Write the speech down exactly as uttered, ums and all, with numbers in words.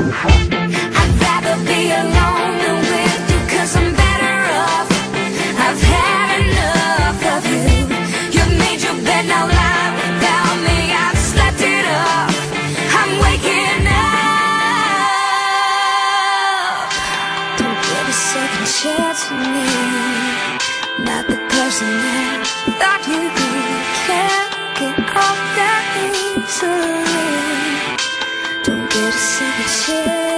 I'd rather be alone than with you, 'cause I'm better off. I've had enough of you. You've made your bed, now lie without me. I've slept it off, I'm waking up. Don't give a second chance to me. Not the person that thought you'd be. Can't get off that easily. Don't get a second chance.